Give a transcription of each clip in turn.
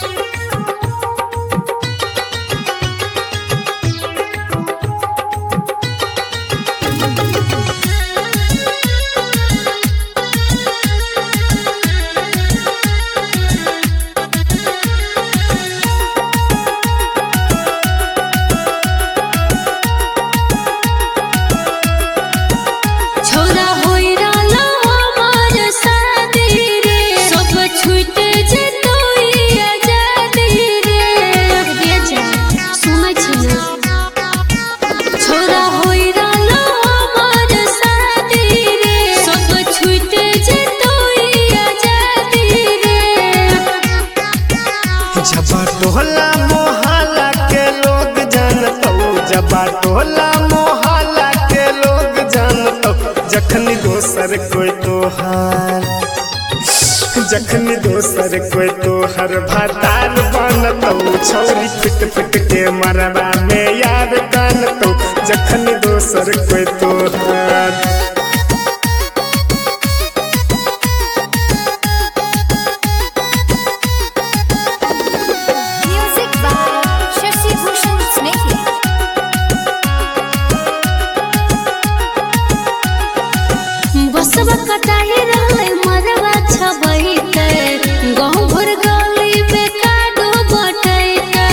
टोला मोहल्ला के लोग जानतो, जबा टोला मोहल्ला के लोग जानतो, जखनी दोसर कोई तोहार, जखनी दोसर कोई तोहर भातार बनतो, छौरी पिट पिट के मरबा में यार कानतो, जखनी दोसर कोई तोहार। बसवा कटाई रहले मरवा छबैते, गाँव भर गली पे काडो बटैते।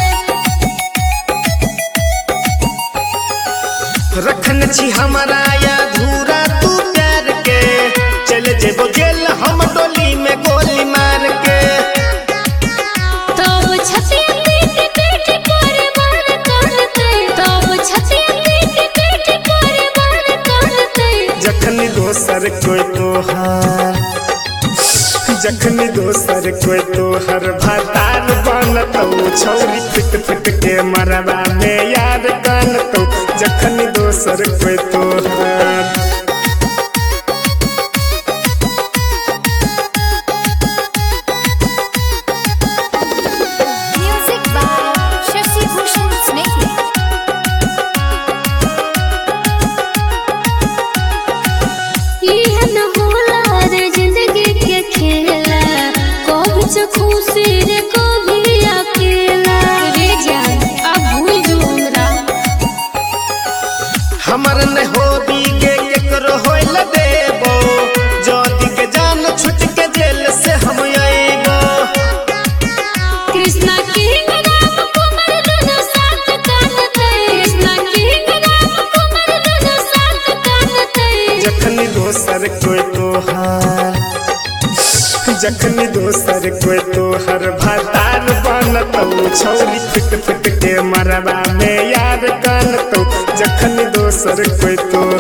रखन छी हमारा अधूरा तू प्यार के, चल जेबो जेल हम डोली में गोली मार के। तब छतिया पीट पीट कर मार करते, तब छतिया पीट पीट कर मार करते। जखनी दोसर कोई तोहार, जखनी दोसर कोई तोहर भातार बनतो, छौरी पिट पिट के मरबा में यार कानतो, जखनी दोसर कोई तोहार। खुशी रे कभी अकेला रे जान, अब भूल जो हमरा। हमर न होबी के केकरो होइल देबो, जदी के जान छुट के जेल से हम आइबो। कृष्णा किंग राम कुमार दोनों साथ काटते, कृष्णा किंग राम कुमार दोनों साथ काटते। जखनी दोसर कोई तोहार, जखनी दोसर कोई तोहर भातार बनतो, छौरी पिट पिट के मरबा में यार कानतो, जखनी दोसर कोई तो